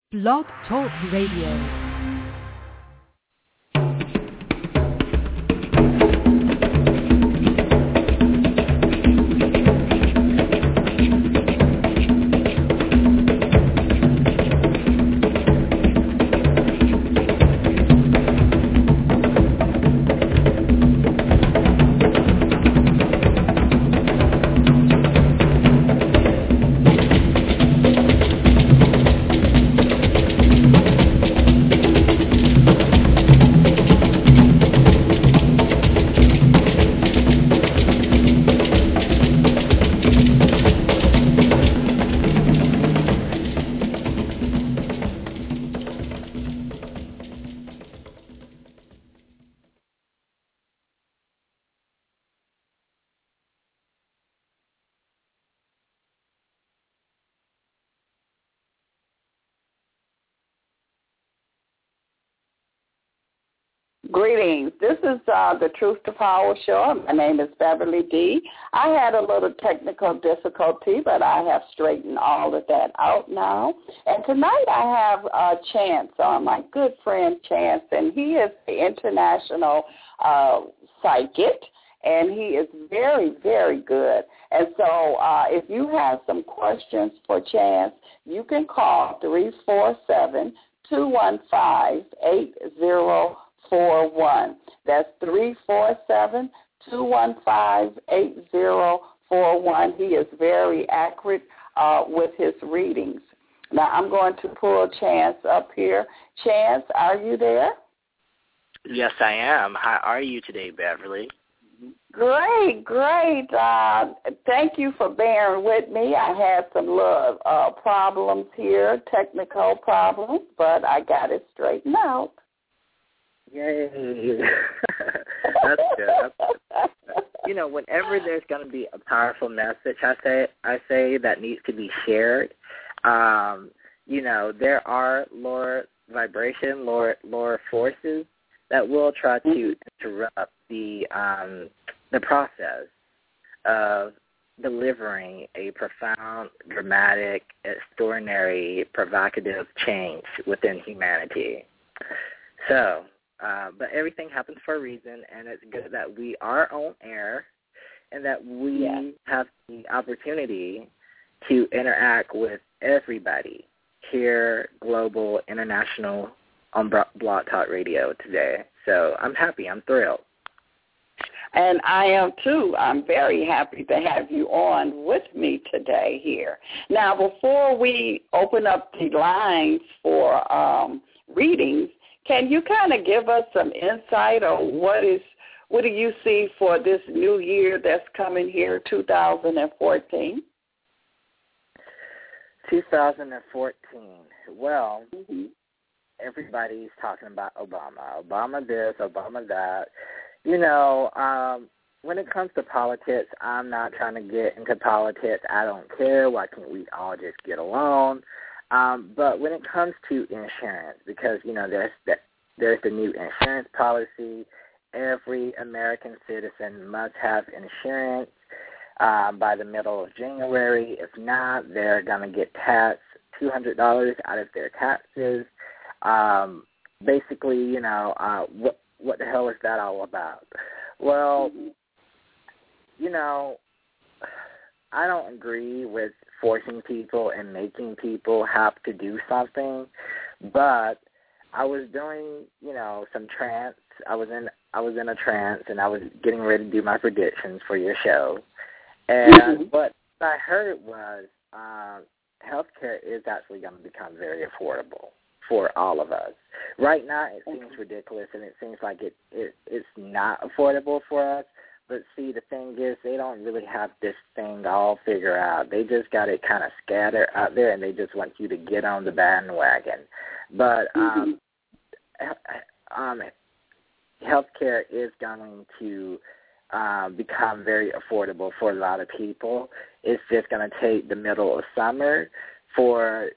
Blog Talk Radio. Greetings. This is the Truth to Power Show. My name is Beverly D. I had a little technical difficulty, but I have straightened all of that out now. And tonight I have Chance, my good friend Chance, and he is the international psychic, and he is very, very good. And so if you have some questions for Chance, you can call 347-215-8041. That's 347-215-8041. He is very accurate with his readings. Now I'm going to pull Chance up here. Chance, are you there? Yes, I am. How are you today, Beverly? Great. Thank you for bearing with me. I had some little problems here, technical problems, but I got it straightened out. Yay. That's good. You know, whenever there's going to be a powerful message, I say that needs to be shared. You know, there are lower vibration, lower forces that will try to interrupt the process of delivering a profound, dramatic, extraordinary, provocative change within humanity. So, but everything happens for a reason, and it's good that we are on air and that we have the opportunity to interact with everybody here, global, international, on Blog Talk Radio today. So I'm happy. I'm thrilled. And I am, too. I'm very happy to have you on with me today here. Now, before we open up the lines for readings, can you kind of give us some insight on what do you see for this new year that's coming here, 2014? 2014. Well, everybody's talking about Obama. Obama this, Obama that. You know, when it comes to politics, I'm not trying to get into politics. I don't care. Why can't we all just get along? But when it comes to insurance, because, you know, there's the new insurance policy. Every American citizen must have insurance by the middle of January. If not, they're going to get taxed $200 out of their taxes. Basically, you know, what the hell is that all about? Well, you know, I don't agree with forcing people and making people have to do something, but I was doing, you know, some trance. I was in a trance, and I was getting ready to do my predictions for your show. And what I heard was healthcare is actually going to become very affordable for all of us. Right now, it seems ridiculous, and it seems like it's not affordable for us. But see, the thing is, they don't really have this thing all figured out. They just got it kind of scattered out there, and they just want you to get on the bandwagon. But healthcare is going to become very affordable for a lot of people. It's just going to take the middle of summer for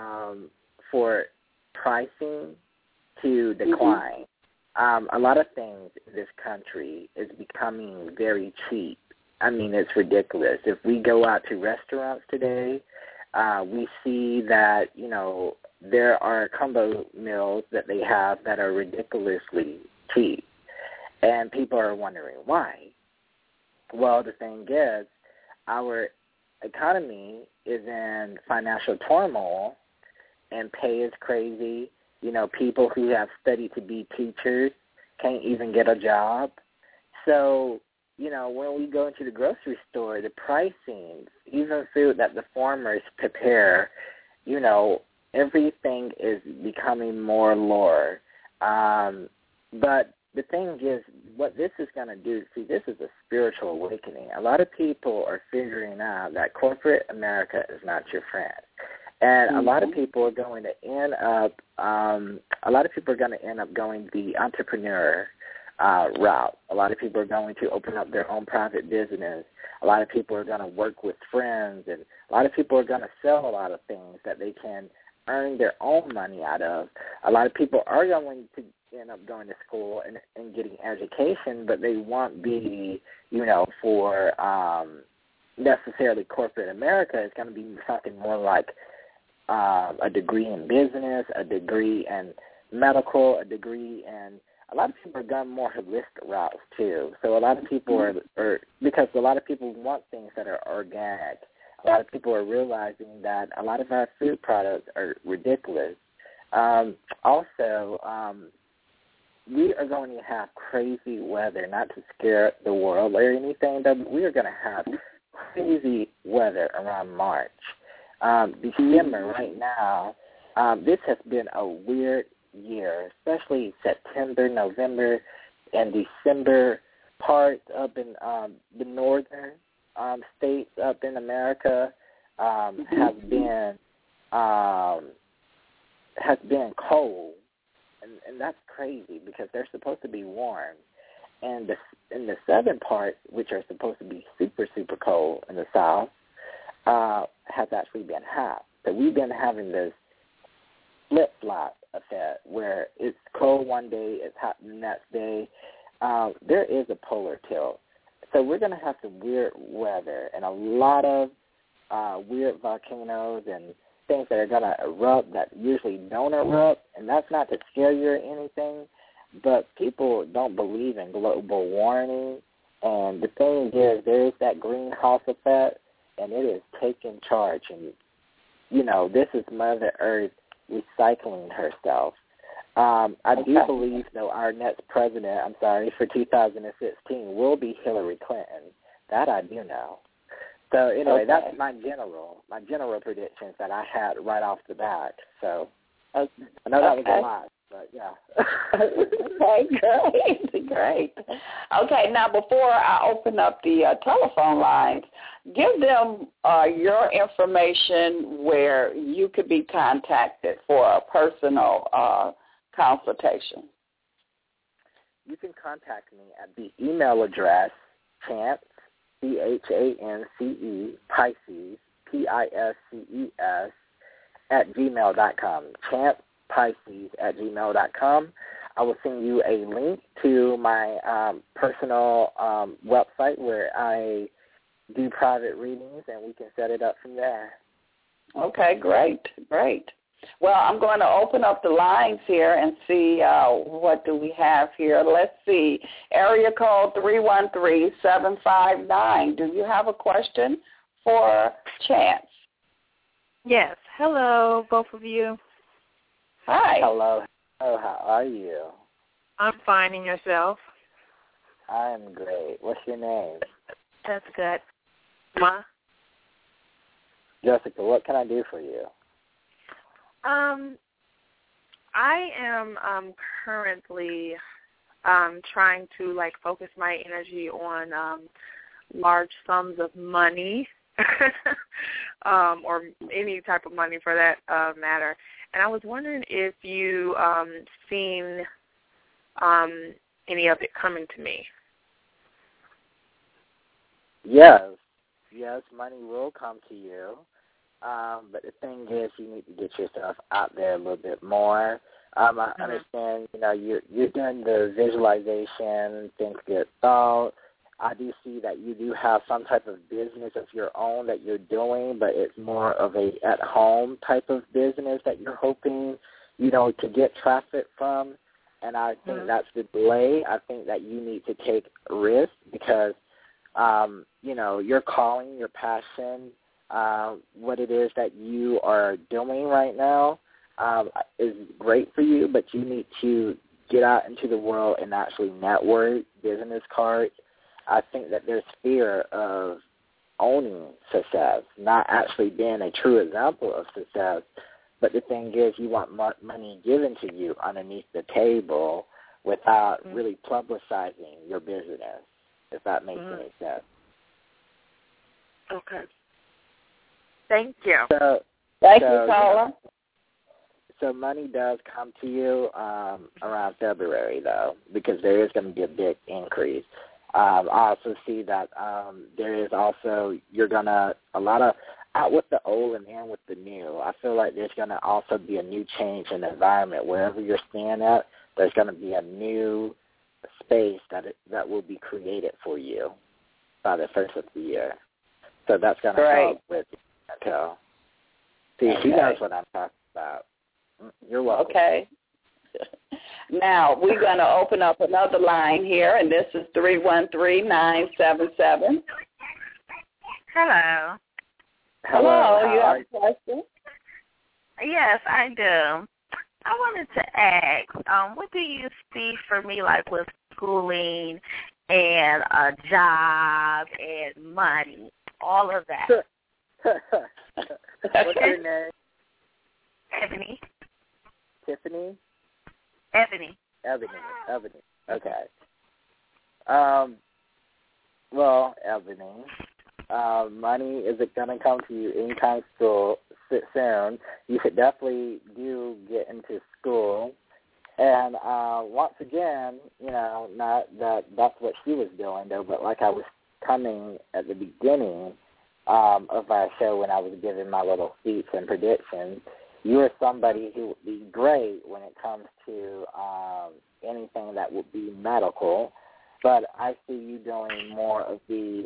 pricing to decline. A lot of things in this country is becoming very cheap. I mean, it's ridiculous. If we go out to restaurants today, we see that, you know, there are combo meals that they have that are ridiculously cheap, and people are wondering why. Well, the thing is, our economy is in financial turmoil, and pay is crazy. You know, people who have studied to be teachers can't even get a job. So, you know, when we go into the grocery store, the pricing, even food that the farmers prepare, you know, everything is becoming more lower. But the thing is, what this is going to do, see, this is a spiritual awakening. A lot of people are figuring out that corporate America is not your friend. And a lot of people are going to end up, going the entrepreneur route. A lot of people are going to open up their own private business. A lot of people are going to work with friends, and a lot of people are going to sell a lot of things that they can earn their own money out of. A lot of people are going to end up going to school and getting education, but they won't be, you know, for necessarily corporate America. It's going to be something more like a degree in business, a degree in medical, a degree in, a lot of people are going more holistic routes too. So a lot of people are because a lot of people want things that are organic. A lot of people are realizing that a lot of our food products are ridiculous. Also, we are going to have crazy weather, not to scare the world or anything, but we are going to have crazy weather around March. December right now, this has been a weird year, especially September, November, and December parts up in the northern states up in America has been cold, and that's crazy because they're supposed to be warm. And in the southern parts, which are supposed to be super, super cold in the south, has actually been hot. So we've been having this flip-flop effect where it's cold one day, it's hot the next day. There is a polar tilt. So we're going to have some weird weather and a lot of weird volcanoes and things that are going to erupt that usually don't erupt. And that's not to scare you or anything, but people don't believe in global warming. And the thing is, there is that greenhouse effect, and it is taking charge. And, you know, this is Mother Earth recycling herself. I do believe, though, our next president, for 2016, will be Hillary Clinton. That I do know. So, anyway, that's my general predictions that I had right off the bat. So, I know that was a lot, but yeah. Okay, great. Okay, now before I open up the telephone lines, give them your information where you could be contacted for a personal consultation. You can contact me at the email address, Chance, C-H-A-N-C-E, Pisces, P-I-S-C-E-S, @gmail.com, chancepisces@gmail.com. I will send you a link to my personal website where I do private readings, and we can set it up from there. Okay, great. Well, I'm going to open up the lines here and see what do we have here. Let's see. Area code 313-759. Do you have a question for Chance? Yes. Hello, both of you. Hi. Hello. Oh, how are you? I'm fine, and yourself? I'm great. What's your name? That's good. Ma? Jessica, what can I do for you? I am currently trying to focus my energy on large sums of money, or any type of money for that matter. And I was wondering if you seen any of it coming to me. Yes, money will come to you. But the thing is, you need to get yourself out there a little bit more. I understand, you're doing the visualization, things get thought. I do see that you do have some type of business of your own that you're doing, but it's more of a at-home type of business that you're hoping, to get traffic from. And I think that's the delay. I think that you need to take risks because, your calling, your passion, what it is that you are doing right now is great for you, but you need to get out into the world and actually network, business cards. I think that there's fear of owning success, not actually being a true example of success. But the thing is, you want money given to you underneath the table without really publicizing your business, if that makes any sense. Okay. Thank you. Thank you, Paula. So money does come to you around February, though, because there is going to be a big increase. I also see that there is also, you're going to, a lot of, out with the old and in with the new. I feel like there's going to also be a new change in the environment. Wherever you're staying at, there's going to be a new space that will be created for you by the first of the year. So that's going to help with Chantel. See, she knows what I'm talking about. You're welcome. Okay. Now, we're going to open up another line here, and this is 313-977. Hello. Hello, you have a question? Yes, I do. I wanted to ask, what do you see for me, like with schooling and a job and money, all of that? What's your name? Ebony. Tiffany? Ebony. Okay. Well, Ebony, money isn't going to come to you anytime soon. You should definitely do get into school. And once again, not that that's what she was doing, though, but like I was coming at the beginning of our show when I was giving my little speech and predictions, you are somebody who would be great when it comes to anything that would be medical, but I see you doing more of the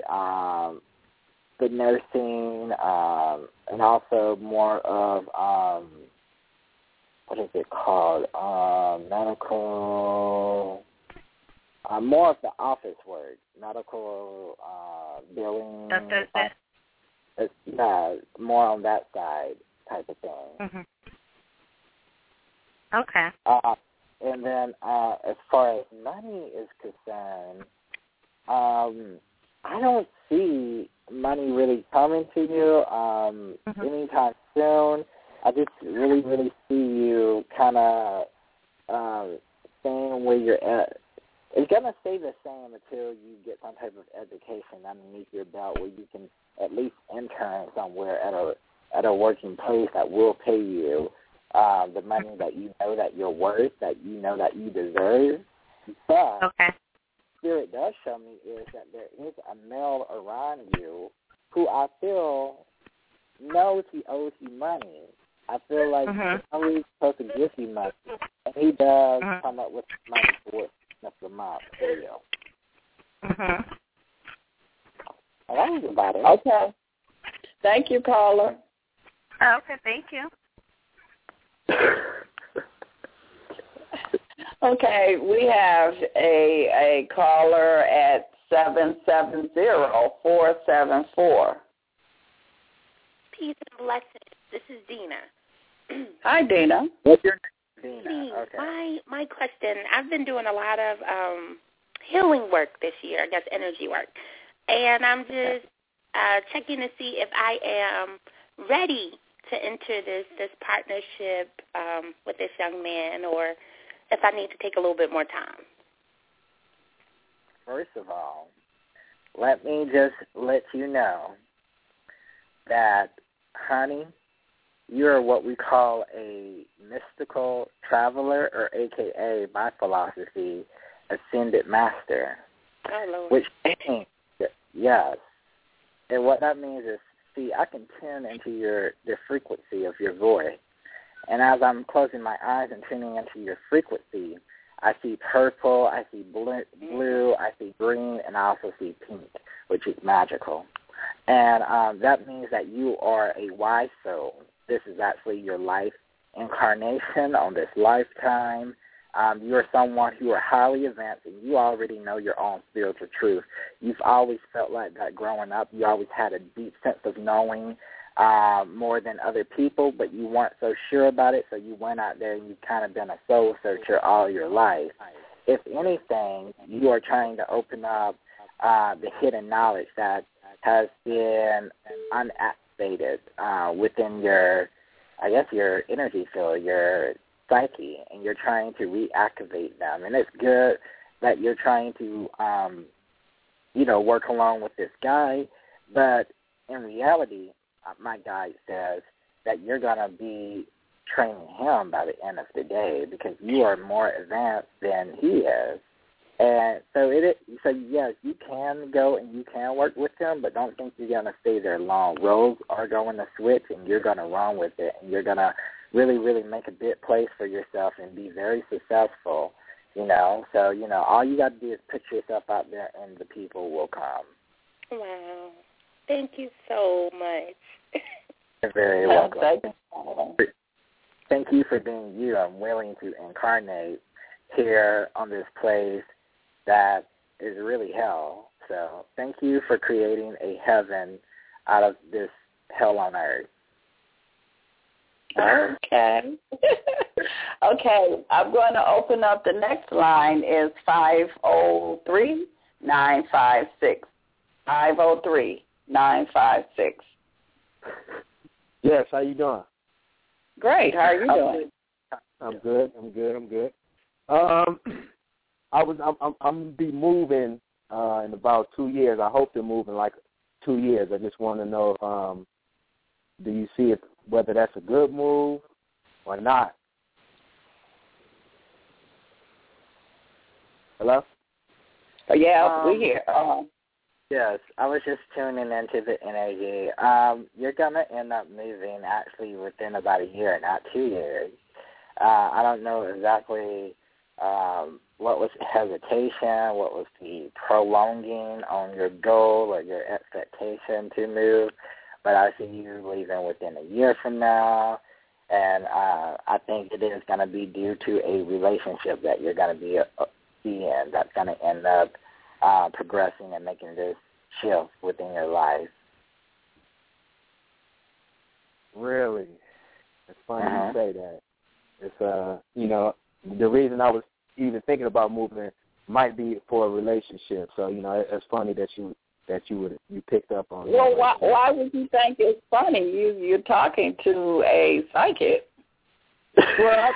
nursing and also more of, what is it called, medical, more of the office work, medical billing. Yeah, more on that side type of thing. Mm-hmm. Okay. And then as far as money is concerned, I don't see money really coming to you anytime soon. I just really, really see you kind of staying where you're at. It's going to stay the same until you get some type of education underneath your belt where you can at least intern somewhere at a working place that will pay you the money that you know that you're worth, that you know that you deserve. But okay. Spirit does show me is that there is a male around you who I feel knows he owes you money. I feel like he's always supposed to give you money, and he does come up with money towards the month for you. Mm-hmm. And that was about it. Okay. Thank you, caller. Okay, thank you. Okay, we have a caller at 770-474. Peace and blessings. This is Dina. Hi, Dina. What's your name? Dina. Okay. My question, I've been doing a lot of healing work this year, I guess energy work, and I'm just checking to see if I am ready to enter this partnership with this young man, or if I need to take a little bit more time. First of all, let me just let you know that, honey, you're what we call a mystical traveler, or AKA, my philosophy, ascended master. Oh, Lord. Which means, yes. And what that means is, see, I can tune into the frequency of your voice. And as I'm closing my eyes and tuning into your frequency, I see purple, I see blue, I see green, and I also see pink, which is magical. And that means that you are a wise soul. This is actually your life incarnation on this lifetime. You are someone who are highly advanced, and you already know your own spiritual truth. You've always felt like that growing up. You always had a deep sense of knowing more than other people, but you weren't so sure about it, so you went out there and you've kind of been a soul searcher all your life. If anything, you are trying to open up the hidden knowledge that has been unactivated within your, I guess, your energy field, your psyche, and you're trying to reactivate them. And it's good that you're trying to, work along with this guy, but in reality, my guide says that you're going to be training him by the end of the day because you are more advanced than he is. And so yes, you can go and you can work with him, but don't think you're going to stay there long. Roles are going to switch, and you're going to run with it, and you're going to really, really make a big place for yourself and be very successful, So, all you got to do is put yourself out there, and the people will come. Wow. Thank you so much. You're very welcome. Thank you for being you. I'm willing to incarnate here on this place that is really hell. So thank you for creating a heaven out of this hell on earth. Okay. Okay, I'm going to open up. The next line is 503-956. 503-956. Yes, how you doing? Great. How are you doing? I'm good. I'm gonna be moving in about 2 years. I hope to move in like 2 years. I just want to know, do you see whether that's a good move or not? Hello? Yeah, we're here. Yes, I was just tuning into the energy. You're going to end up moving actually within about a year, not 2 years. I don't know exactly what was the hesitation, what was the prolonging on your goal or your expectation to move, but I see you leaving within a year from now, and I think it is going to be due to a relationship that you're going to be in that's going to end up progressing and making this shift within your life. Really? It's funny you say that. It's, the reason I was even thinking about moving might be for a relationship. So, it's funny that you picked up on well, that. Well, why would you think it's funny? You're talking to a psychic. Well,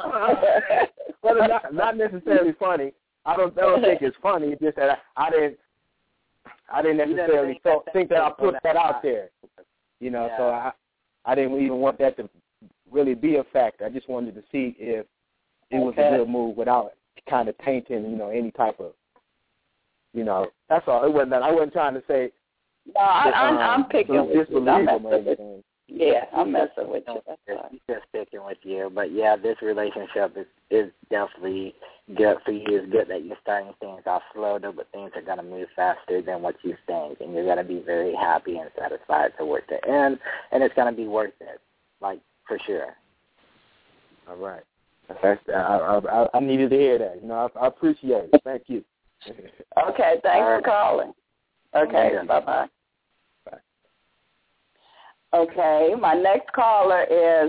not necessarily funny. I don't think it's funny. It's just that I didn't necessarily think that I put that out there. So I didn't even want that to really be a factor. I just wanted to see if it was a good move without kind of tainting, any type of, that's all. It wasn't that. I wasn't trying to say. No, I'm picking with you. Yeah, I'm messing with you. He's just sticking with you. But, yeah, this relationship is definitely good for you. It's good that you're starting things off slow, but things are going to move faster than what you think. And you're going to be very happy and satisfied towards the end. And it's going to be worth it, for sure. All right. I needed to hear that. I appreciate it. Thank you. Okay, thanks for calling. Okay, bye-bye. Bye. Okay, my next caller is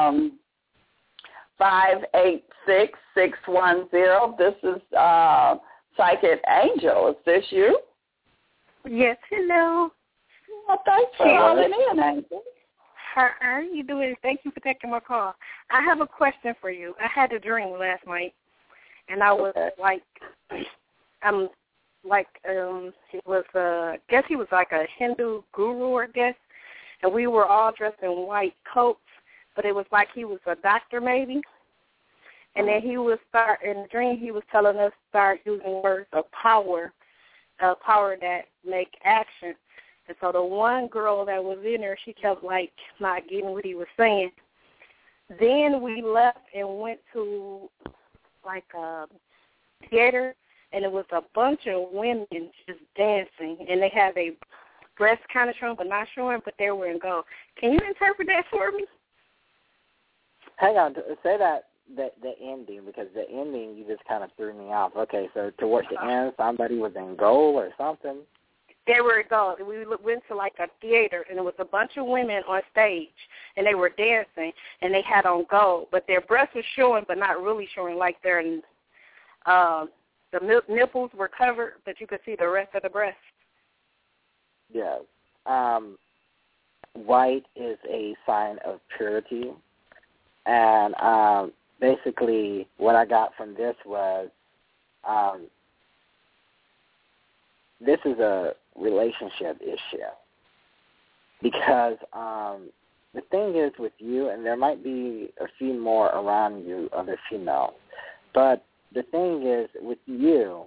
586-610. This is Psychic Angel. Is this you? Yes, hello. Well, thanks for calling in, Angel. How are you doing? Thank you for taking my call. I have a question for you. I had a dream last night, and I was he was I guess he was like a Hindu guru, I guess, and we were all dressed in white coats, but it was like he was a doctor maybe. And then he was in the dream he was telling us start using words of power that make action. And so the one girl that was in there, she kept not getting what he was saying. Then we left and went to like a theater, and it was a bunch of women just dancing, and they had a breast kind of showing but not showing, but they were in gold. Can you interpret that for me? Hang on, say that the ending, because the ending you just kind of threw me off. Okay, so towards the end, somebody was in gold or something. They were in gold. We went to like a theater, and it was a bunch of women on stage, and they were dancing, and they had on gold, but their breasts were showing, but not really showing. Like their the nipples were covered, but you could see the rest of the breast. Yes. White is a sign of purity, and basically what I got from this was this is a relationship issue, because the thing is with you, and there might be a few more around you, other females, but the thing is with you,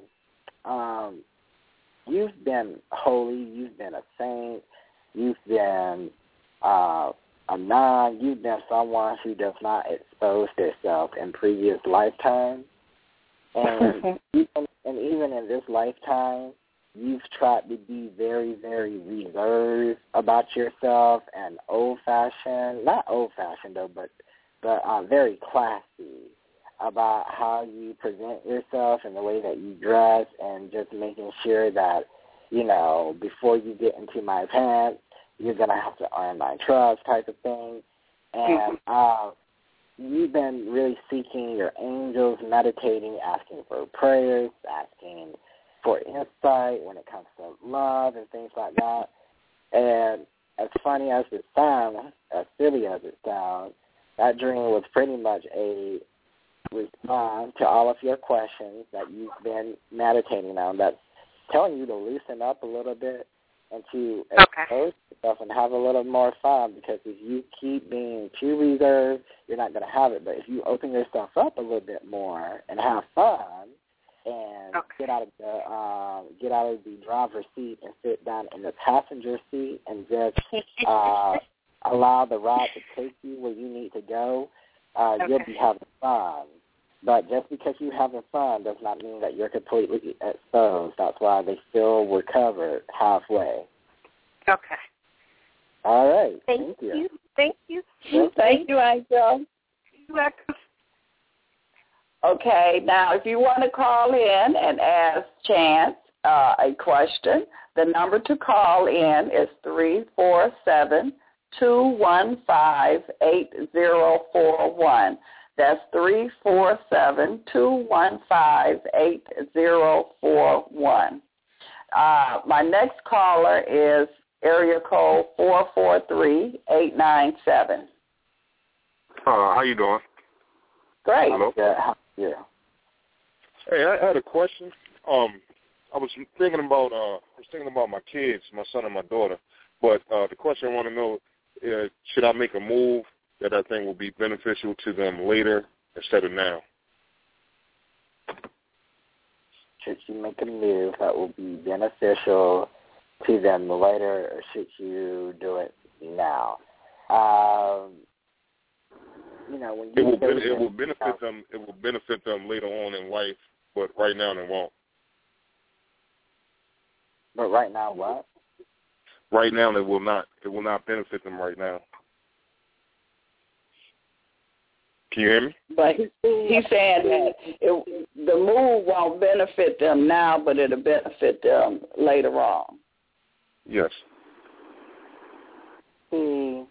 you've been holy, you've been a saint, you've been a nun, you've been someone who does not expose themselves in previous lifetimes, and even in this lifetime, you've tried to be very, very reserved about yourself and old-fashioned, not old-fashioned though, but very classy about how you present yourself and the way that you dress, and just making sure that, you know, before you get into my pants, you're going to have to earn my trust type of thing. And you've been really seeking your angels, meditating, asking for prayers, asking for insight when it comes to love and things like that. And as funny as it sounds, as silly as it sounds, that dream was pretty much a response to all of your questions that you've been meditating on, that's telling you to loosen up a little bit and to expose yourself and have a little more fun, because if you keep being too reserved, you're not going to have it. But if you open yourself up a little bit more and have fun, and get out of the driver's seat and sit down in the passenger seat and just allow the ride to take you where you need to go, you'll be having fun. But just because you're having fun does not mean that you're completely exposed. That's why they still were covered halfway. Okay. All right. Thank you. Thank you. Thank you, Angel. You're welcome. Okay, now if you want to call in and ask Chance a question, the number to call in is 347-215-8041. That's 347-215-8041. My next caller is area code 443-897. How you doing? Great. Hello? Yeah. Hey, I had a question. I was thinking about my kids, my son and my daughter. But the question I want to know is, should I make a move that I think will be beneficial to them later instead of now? Should you make a move that will be beneficial to them later, or should you do it now? You know, when you it will benefit them. It will benefit them later on in life, but right now it won't. But right now, what? Right now, it will not. It will not benefit them right now. Can you hear me? But he's saying that the move won't benefit them now, but it'll benefit them later on. Yes. See,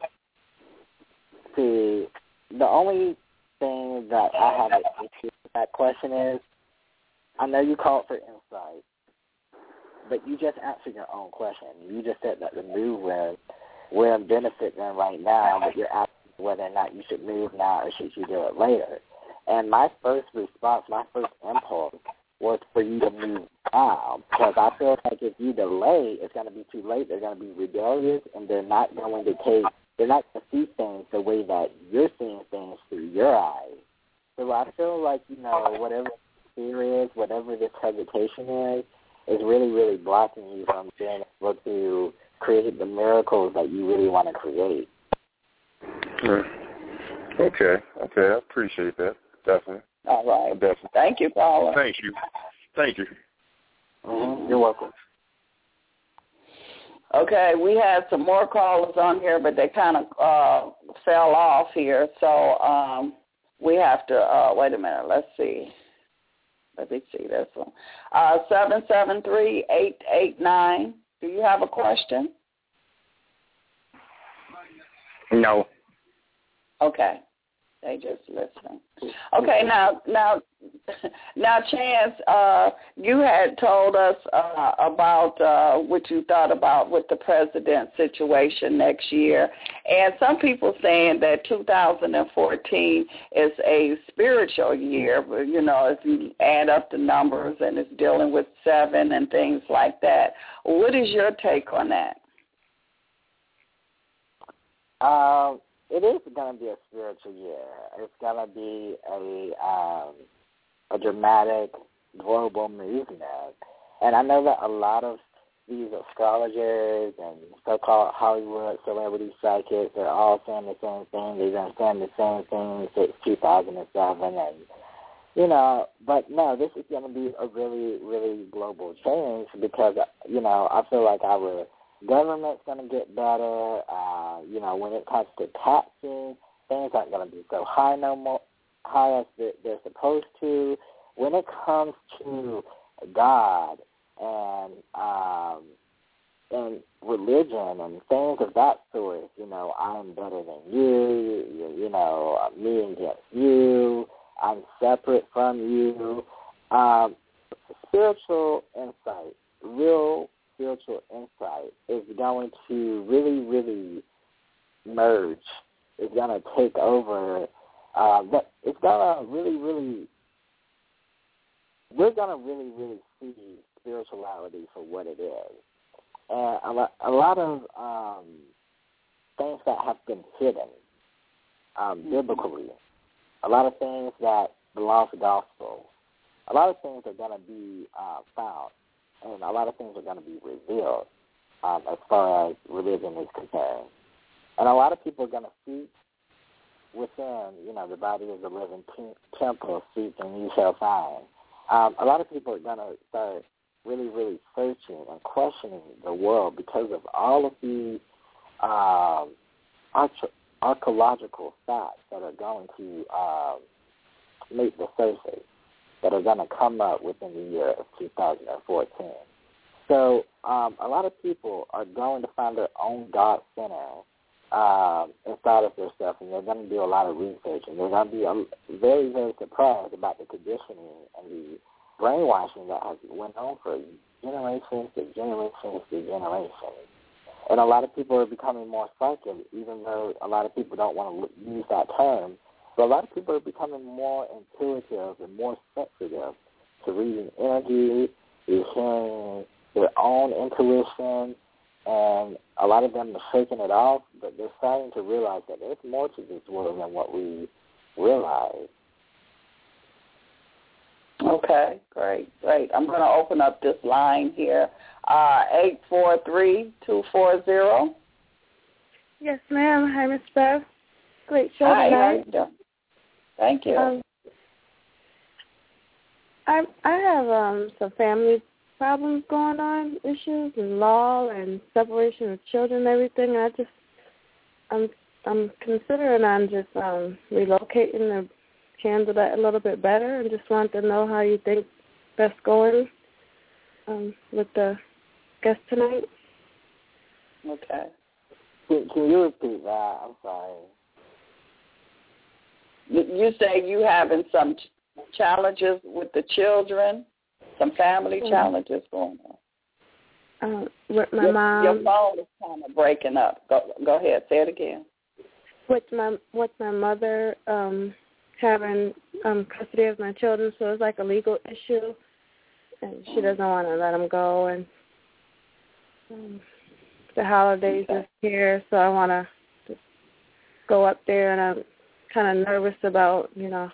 the only thing that I have an issue with that question is, I know you called for insight, but you just answered your own question. You just said that the move will benefit them right now, but you're asking whether or not you should move now or should you do it later. And my first response, my first impulse was for you to move now, because I feel like if you delay, it's going to be too late. They're going to be rebellious, and they're not going to see things the way that you're seeing things through your eyes. So I feel like, you know, whatever fear is, whatever this hesitation is really, really blocking you from being able to create the miracles that you really want to create. Okay, I appreciate that. Definitely. All right. Definitely. Thank you, caller. Thank you. Thank you. Mm-hmm. You're welcome. Okay, we had some more callers on here, but they kind of fell off here. So we have to, wait a minute, let's see. Let me see this one. 773-889. Do you have a question? No. Okay. They just listening. Okay, now, Chance, you had told us about what you thought about with the president situation next year, and some people saying that 2014 is a spiritual year. You know, if you add up the numbers and it's dealing with 7 and things like that. What is your take on that? It is going to be a spiritual year. It's going to be a dramatic global movement. And I know that a lot of these astrologers and so-called Hollywood celebrity psychics are all saying the same thing. They've been saying the same thing since 2007. And, you know, but no, this is going to be a really, really global change because, you know, I feel like our government's going to get better. You know, when it comes to taxing, things aren't going to be so high no more, high as they're supposed to. When it comes to God and religion and things of that sort, you know, I'm better than you, you know, me against you, I'm separate from you. Spiritual insight, real spiritual insight is going to really, really merge. It's going to take over. But it's going to really, really, we're going to really, really see spirituality for what it is. And a lot of things that have been hidden biblically, a lot of things that the lost gospel, a lot of things are going to be found. And a lot of things are going to be revealed as far as religion is concerned. And a lot of people are going to seek within, you know, the body is a living temple, seek and you shall find. A lot of people are going to start really, really searching and questioning the world because of all of the archaeological facts that are going to make the surface, that are going to come up within the year of 2014. So a lot of people are going to find their own God center inside of themselves, and they're going to do a lot of research, and they're going to be very, very surprised about the conditioning and the brainwashing that has went on for generations to generations to generations. And a lot of people are becoming more psychic, even though a lot of people don't want to use that term. But a lot of people are becoming more intuitive and more sensitive to reading energy, to hearing their own intuition, and a lot of them are shaking it off, but they're starting to realize that there's more to this world than what we realize. Okay, great. I'm going to open up this line here, 843-240. Yes, ma'am. Hi, Miss Bev. Great show Hi, tonight. how you doing? Thank you. I have some family problems going on, issues and law and separation of children and everything. I'm considering on just relocating to handle that a little bit better, and just want to know how you think that's going with the guest tonight. Okay. Can you repeat that? I'm sorry. You say you having some challenges with the children, some family challenges going on. With my mom. Your phone is kind of breaking up. Go ahead. Say it again. With my mother having custody of my children, so it's like a legal issue, and she doesn't want to let them go. And the holidays is here, so I want to just go up there, and I'm kind of nervous about, you know.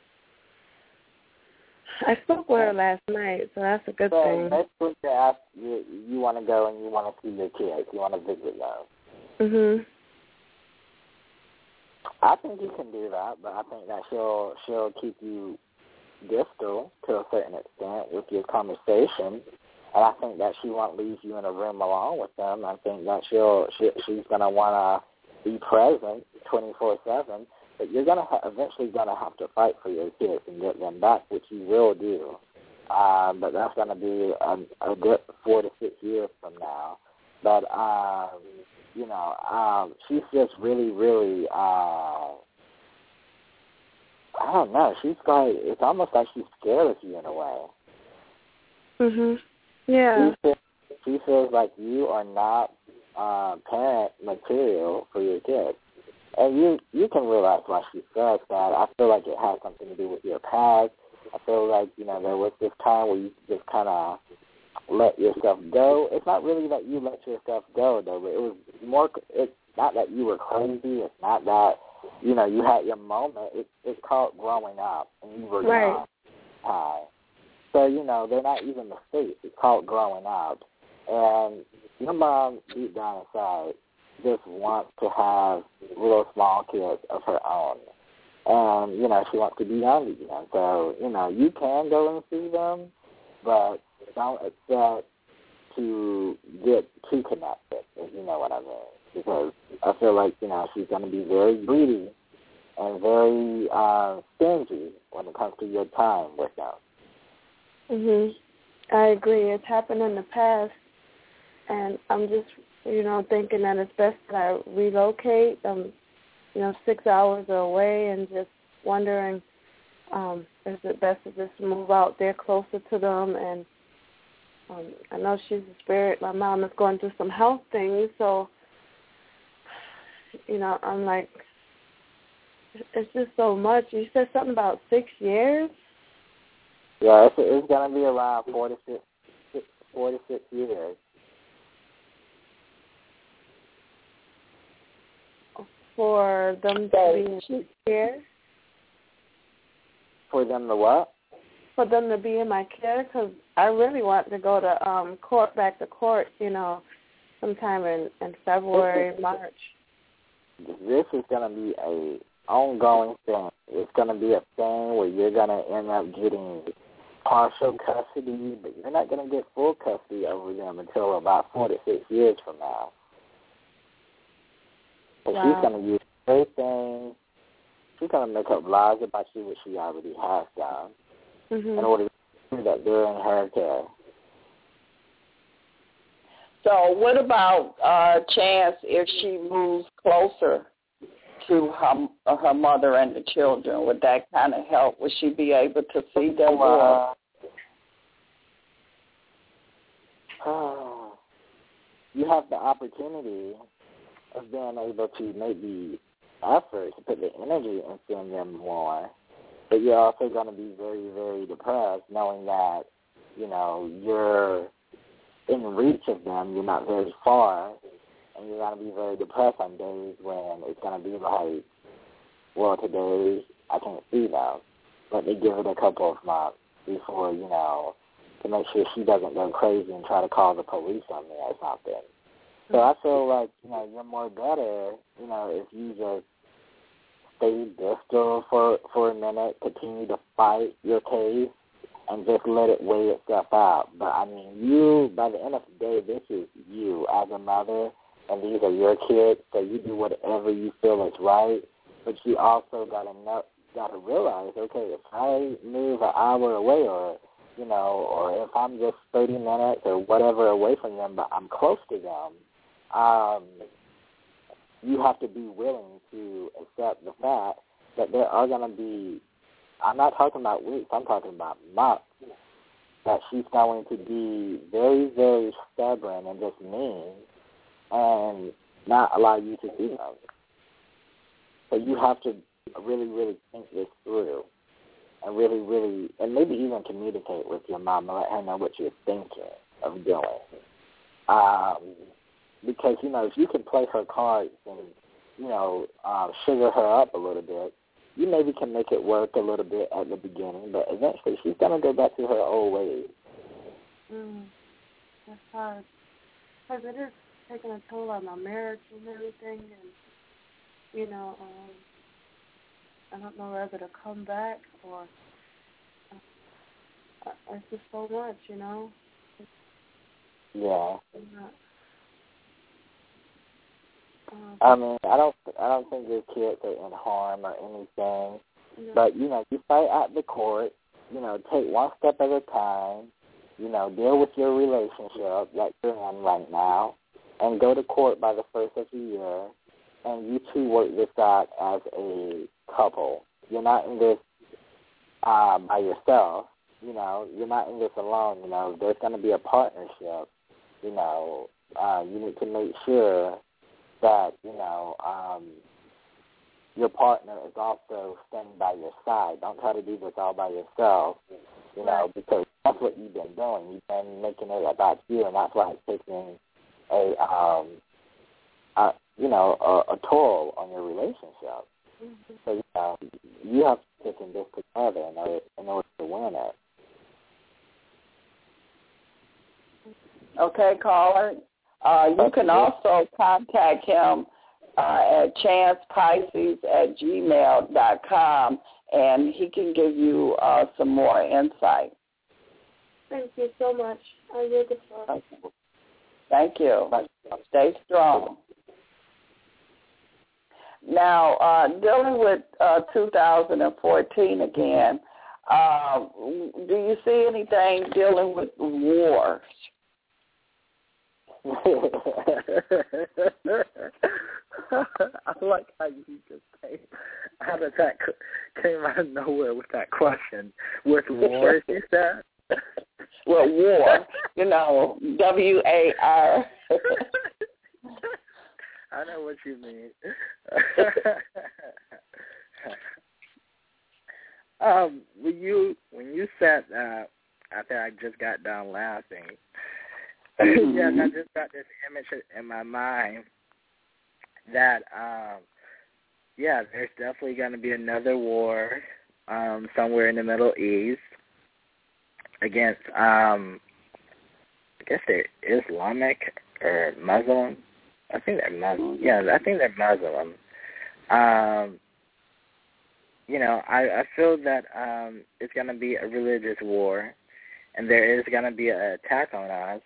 I spoke with her last night, so that's a good thing. Next week they ask you want to go and you want to see your kids. You want to visit them. Mhm. I think you can do that, but I think that she'll keep you distal to a certain extent with your conversation, and I think that she won't leave you in a room alone with them. I think that she's gonna wanna be present 24/7, but you're gonna eventually gonna have to fight for your kids and get them back, which you will do. But that's gonna be a good 4 to 6 years from now. But she's just really, really. I don't know. She's like, it's almost like she's scared of you in a way. Mhm. Yeah. She feels like you are not parent material for your kids. And you can realize why she says that. I feel like it has something to do with your past. I feel like, there was this time where you just kind of let yourself go. It's not really that you let yourself go, though, but it was more, it's not that you were crazy. It's not that, you had your moment. It's called growing up, and you were young. So, they're not even mistakes. It's called growing up. And your mom, deep down inside, just wants to have little small kids of her own. And, she wants to be young again. So, you can go and see them, but don't expect to get too connected, if you know what I mean. Because I feel like, she's going to be very greedy and very stingy when it comes to your time with them. Mhm. I agree. It's happened in the past, and I'm just, thinking that it's best that I relocate. 6 hours away, and just wondering, is it best to just move out there closer to them? And I know she's a spirit. My mom is going through some health things, so I'm like, it's just so much. You said something about 6 years? Yeah, it's going to be around 4 to 6 years. For them to be in care? For them to what? For them to be in my care, because I really want to go to back to court, sometime in February, March. This is going to be a ongoing thing. It's going to be a thing where you're going to end up getting partial custody, but you're not going to get full custody over them until about 4 to 6 years from now. So wow. She's going to use everything. She's going to make up lies about you, which she already has done, in order to do that they're in her care. So what about Chance if she moves closer to her mother and the children? Would that kind of help? Would she be able to see them more? You have the opportunity of being able to make the effort to put the energy in seeing them more, but you're also going to be very, very depressed knowing that, you're in reach of them, you're not very far, and you're going to be very depressed on days when it's going to be like, well, today I can't see them. Let me give it a couple of months before, to make sure she doesn't go crazy and try to call the police on me or something. So I feel like, you're more better, if you just stay distal for a minute, continue to fight your case, and just let it weigh itself out. But, you, by the end of the day, this is you as a mother, and these are your kids, so you do whatever you feel is right. But you also got to realize, okay, if I move an hour away or if I'm just 30 minutes or whatever away from them, but I'm close to them, you have to be willing to accept the fact that there are going to be, I'm not talking about weeks, I'm talking about months, that she's going to be very, very stubborn and just mean and not allow you to see them. So you have to really, really think this through and really, really, and maybe even communicate with your mom and let her know what you're thinking of doing. Because, if you can play her cards and, sugar her up a little bit, you maybe can make it work a little bit at the beginning, but eventually she's going to go back to her old ways. That's hard. Because it is taking a toll on my marriage and everything, and, I don't know whether to come back or it's just so much, you know. Yeah. I mean, I don't think your kids are in harm or anything, but you know, you fight at the court. You know, take one step at a time. You know, deal with your relationship that you're in right now, and go to court by the first of the year, and you two work this out as a couple. You're not in this by yourself. You know, you're not in this alone. You know, there's going to be a partnership. You know, you need to make sure that, you know, your partner is also standing by your side. Don't try to do this all by yourself, you know, because that's what you've been doing. You've been making it about you, and that's why it's taking a toll on your relationship. Mm-hmm. So, you know, you have to stick in this together in order to win it. Okay, caller. You can also contact him at chancepisces@gmail.com, and he can give you some more insight. Thank you so much. I yield the floor. Thank you. Stay strong. Now, dealing with 2014 again, do you see anything dealing with wars? I like how you just say how did that came out of nowhere with that question. With wars, you said? Well, war, you know, W-A-R. I know what you mean. When you said that, I think I just got done laughing. Yes, I just got this image in my mind that, there's definitely going to be another war somewhere in the Middle East against, I guess they're Islamic or Muslim. I think they're Muslim. Yeah, I think they're Muslim. You know, I feel that it's going to be a religious war, and there is going to be an attack on us.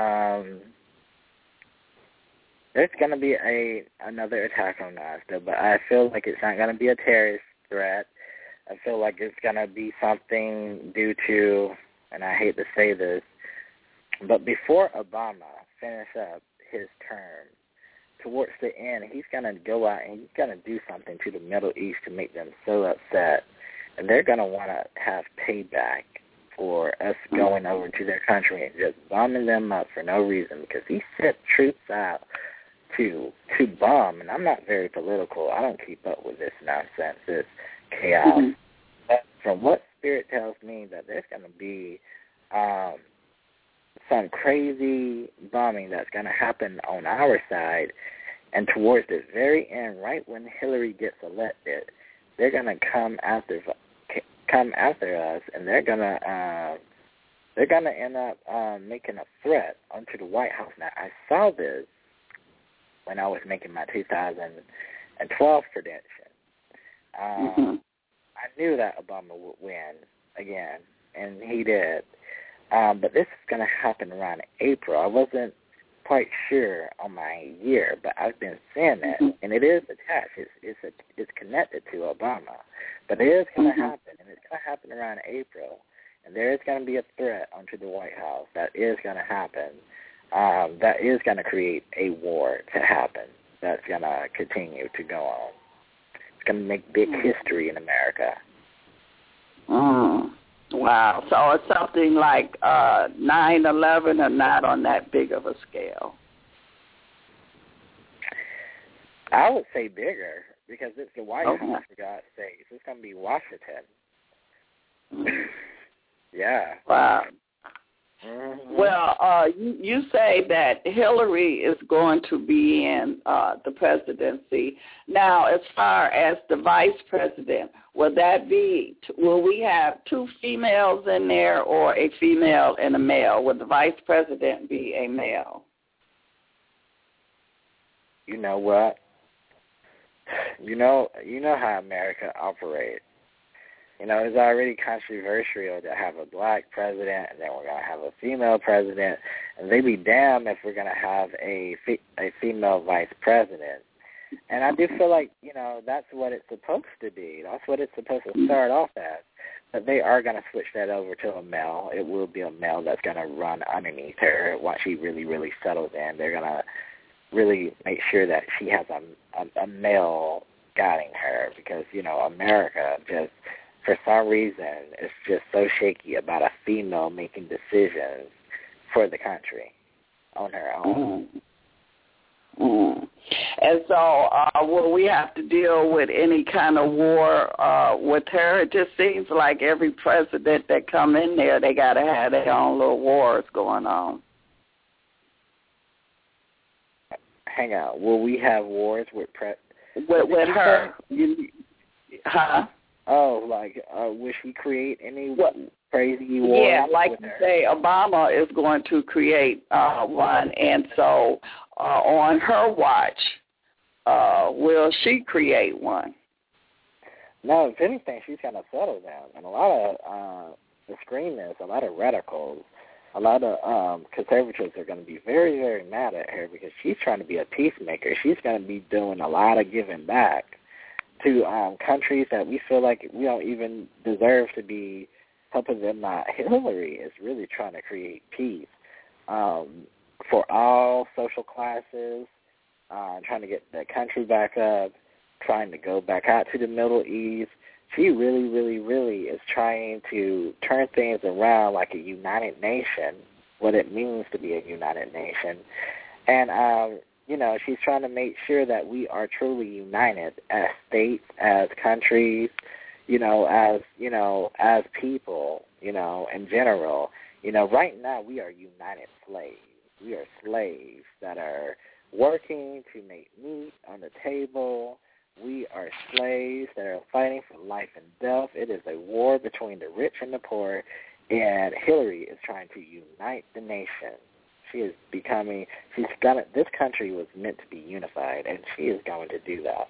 There's going to be another attack on us, though, but I feel like it's not going to be a terrorist threat. I feel like it's going to be something due to, and I hate to say this, but before Obama finishes up his term, towards the end, he's going to go out and he's going to do something to the Middle East to make them so upset, and they're going to want to have payback for us going over to their country and just bombing them up for no reason, because he sent troops out to bomb, and I'm not very political. I don't keep up with this nonsense, this chaos. Mm-hmm. But from what Spirit tells me, that there's going to be some crazy bombing that's going to happen on our side, and towards the very end, right when Hillary gets elected, they're going to come after us, and they're gonna end up making a threat onto the White House. Now, I saw this when I was making my 2012 prediction. I knew that Obama would win again, and he did. But this is going to happen around April. I wasn't quite sure on my year, but I've been seeing that, and it is attached. It's connected to Obama. But it is going to happen, and it's going to happen around April. And there is going to be a threat onto the White House. That is going to happen. That is going to create a war to happen. That's going to continue to go on. It's going to make big history in America. Wow. So it's something like 9/11 or not on that big of a scale? I would say bigger, because it's the White House, for God's sake. It's going to be Washington. Yeah. Wow. Mm-hmm. Well, you say that Hillary is going to be in the presidency. Now, as far as the vice president, will we have two females in there, or a female and a male? Will the vice president be a male? You know what? You know how America operates. You know, it's already controversial to have a black president, and then we're going to have a female president, and they be damned if we're going to have a female vice president. And I do feel like, you know, that's what it's supposed to be. That's what it's supposed to start off as. But they are going to switch that over to a male. It will be a male that's going to run underneath her once she really, really settles in. They're going to really make sure that she has a male guiding her because, you know, America just, for some reason, is just so shaky about a female making decisions for the country on her own. Mm. And so will we have to deal with any kind of war with her? It just seems like every president that come in there, they got to have their own little wars going on. Hang on. Will we have wars with with her? Huh? Oh, like, will she create any crazy wars? Yeah, like you say, Obama is going to create one, and so on her watch, will she create one? No, if anything, she's going to settle down. And a lot of extremists, a lot of radicals, a lot of conservatives are going to be very, very mad at her because she's trying to be a peacemaker. She's going to be doing a lot of giving back to countries that we feel like we don't even deserve to be helping them out. Hillary is really trying to create peace for all social classes, trying to get the country back up, trying to go back out to the Middle East. She really, really, really is trying to turn things around like a united nation, what it means to be a united nation. And, you know, she's trying to make sure that we are truly united as states, as countries, as people, in general. Right now we are united slaves. We are slaves that are working to make meat on the table. We are slaves that are fighting for life and death. It is a war between the rich and the poor, and Hillary is trying to unite the nation. She is this country was meant to be unified, and she is going to do that.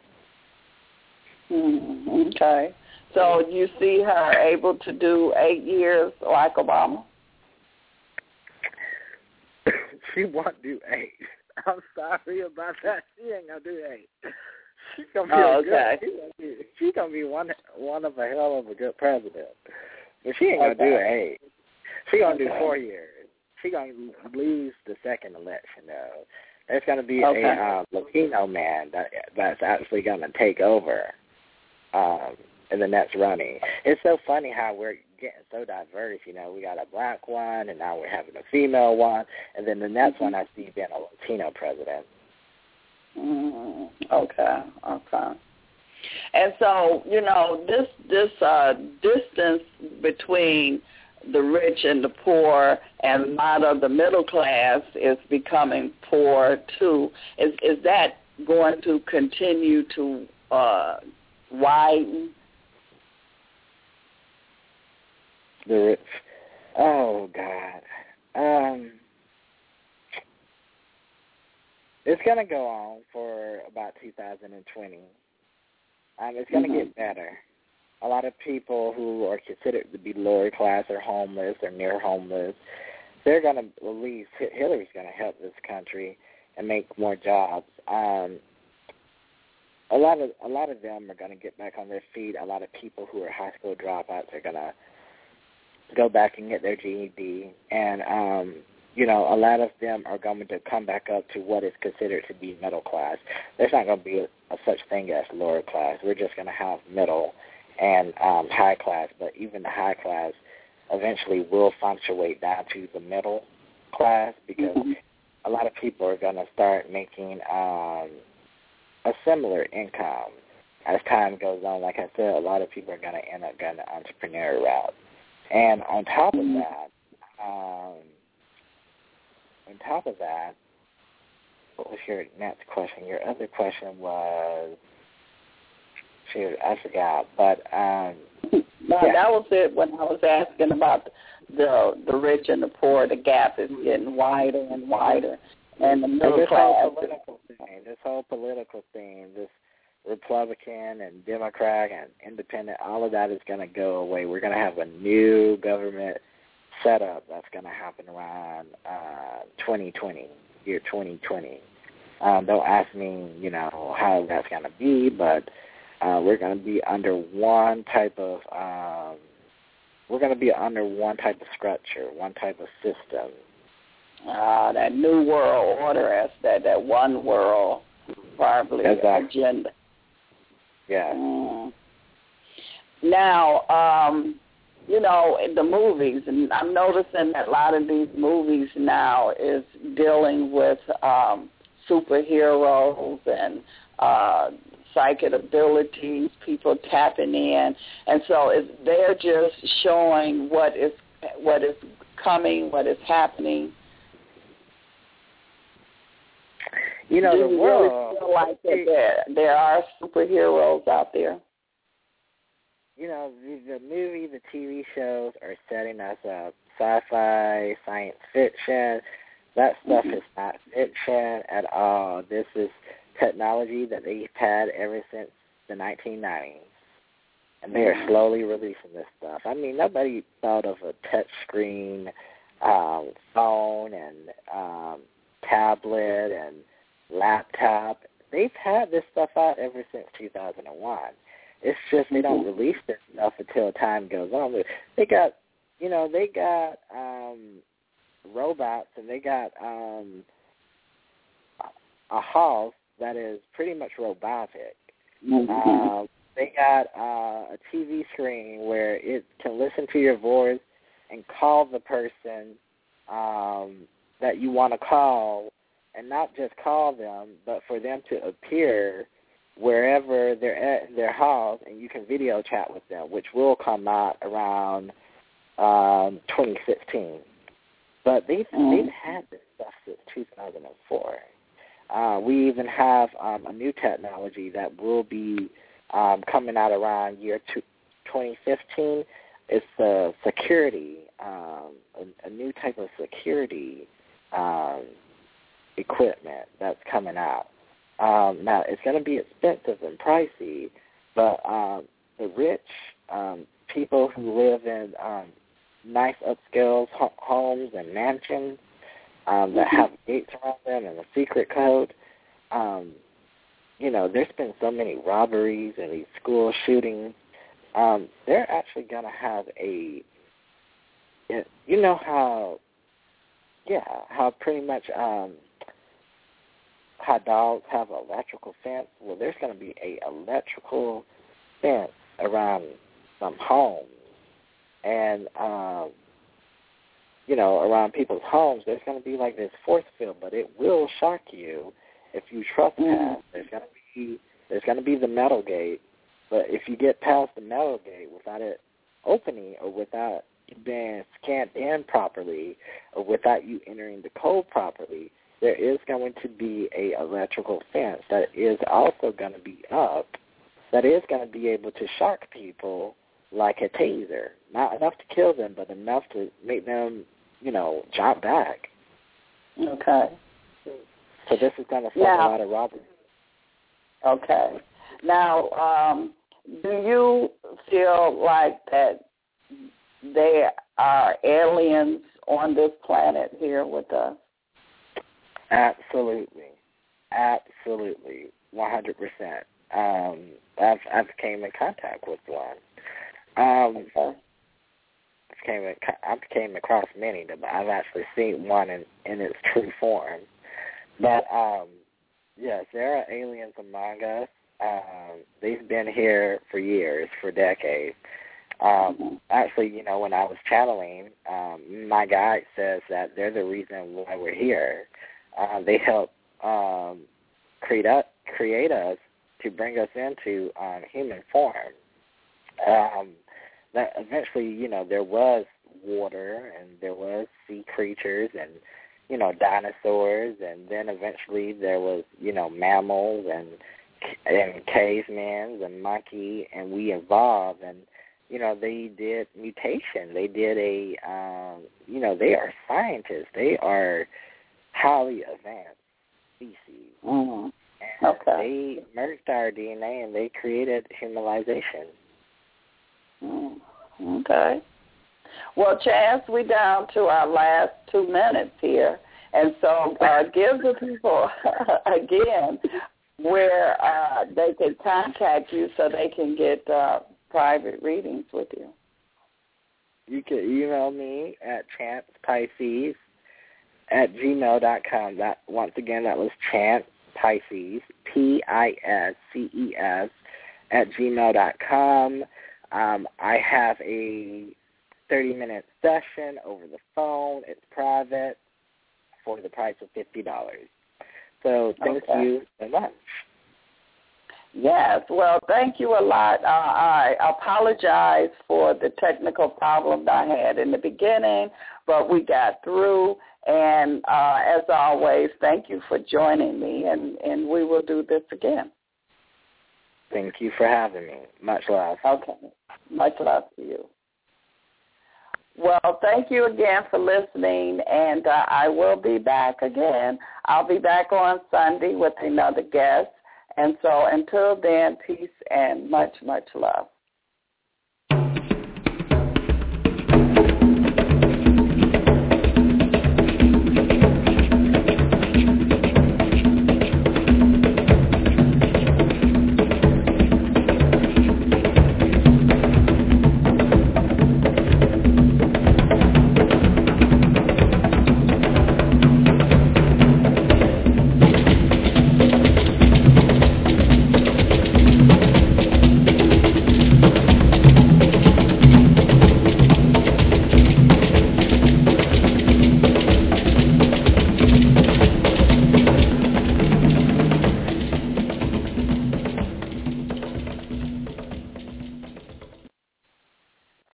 Okay. So you see her able to do 8 years like Obama? She won't do 8. I'm sorry about that. She ain't going to do 8. She's going to be She's going to be one of a hell of a good president. But she ain't going to do 8. She's going to do 4 years. She's going to lose the second election, though. There's going to be a Latino man that's actually going to take over in the next running. It's so funny how we're getting so diverse. We got a black one, and now we're having a female one, and then the next one I see being a Latino president. Okay. And so, this distance between the rich and the poor and a lot of the middle class is becoming poor too. Is that going to continue to widen? The rich. Oh, God. It's going to go on for about 2020. It's going to get better. A lot of people who are considered to be lower class or homeless or near homeless, they're going to believe Hillary's going to help this country and make more jobs. A lot of them are going to get back on their feet. A lot of people who are high school dropouts are going to go back and get their GED. And, a lot of them are going to come back up to what is considered to be middle class. There's not going to be a such thing as lower class. We're just going to have middle and high class, but even the high class eventually will fluctuate down to the middle class because a lot of people are going to start making a similar income. As time goes on, like I said, a lot of people are going to end up going the entrepreneur route. And on top of that, what was your next question? Your other question was... Shoot, I forgot, but that was it. When I was asking about the rich and the poor, the gap is getting wider and wider, and the middle class. This whole political thing, Republican and Democrat and Independent, all of that is going to go away. We're going to have a new government setup that's going to happen around 2020, year 2020. Don't ask me, how that's going to be, but we're going to be under one type of structure, one type of system. That new world order, that one world, probably agenda. Yeah. Now, in the movies, and I'm noticing that a lot of these movies now is dealing with superheroes and psychic abilities, people tapping in, and so they're just showing what is coming, what is happening. The world. Really feel like that there are superheroes out there? The movie, the TV shows are setting us up. Sci-fi, science fiction, that stuff is not fiction at all. This is technology that they've had ever since the 1990s. And they are slowly releasing this stuff. I mean, nobody thought of a touch screen phone and tablet and laptop. They've had this stuff out ever since 2001. It's just they don't release this stuff until time goes on. They got robots, and they got a house that is pretty much robotic. They got a TV screen where it can listen to your voice and call the person that you want to call, and not just call them, but for them to appear wherever they're at in their house, and you can video chat with them, which will come out around 2015. But they've had this stuff since 2004. We even have a new technology that will be coming out around year 2015. It's a security, a new type of security equipment that's coming out. Now, it's going to be expensive and pricey, but the rich people who live in nice upscale homes and mansions that have gates around them and a secret code, there's been so many robberies and these school shootings. They're actually going to have how pretty much how dogs have an electrical fence. Well, there's going to be a electrical fence around some homes. And, around people's homes, there's going to be like this force field, but it will shock you if you trespass. There's going to be the metal gate, but if you get past the metal gate without it opening or without it being scanned in properly or without you entering the code properly, there is going to be a electrical fence that is also going to be up, that is going to be able to shock people like a taser. Not enough to kill them, but enough to make them, jump back. Okay. So this is going to stop a lot of robberies. Okay. Now, do you feel like that there are aliens on this planet here with us? Absolutely, 100%. I've came in contact with one. I came across many, but I've actually seen one in its true form. But yes, there are aliens among us. They've been here for years, for decades. Actually, when I was channeling, my guide says that they're the reason why we're here. They help create us to bring us into human form. That eventually, there was water and there was sea creatures and, dinosaurs, and then eventually there was, mammals and cavemen and monkey, and we evolved, and, they did mutation. They did they are scientists. They are highly advanced species. They merged our DNA and they created humanization. Okay. Well, Chance, we're down to our last 2 minutes here. And so give the people, again, where they can contact you so they can get private readings with you. You can email me at chancepisces@gmail.com. That, once again, that was Chance Pisces, Pisces, @gmail.com. I have a 30-minute session over the phone. It's private for the price of $50. So thank you so much. Yes, well, thank you a lot. I apologize for the technical problems I had in the beginning, but we got through. And as always, thank you for joining me, and we will do this again. Thank you for having me. Much love. Okay. Much love to you. Well, thank you again for listening, and I will be back again. I'll be back on Sunday with another guest. And so until then, peace and much, much love.